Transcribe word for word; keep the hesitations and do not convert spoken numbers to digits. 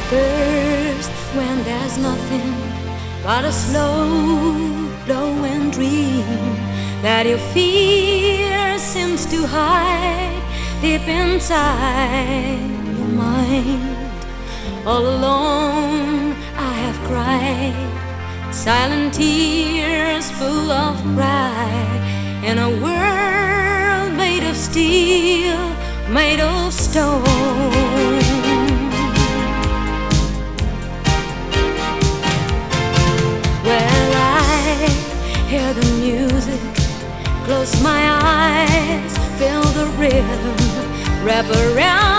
First, when there's nothing but a slow blowing dream that your fear seems to hide deep inside your mind. All alone I have cried silent tears full of pride in a world made of steel, made of stone. Well, I hear the music, close my eyes, feel the rhythm wrap around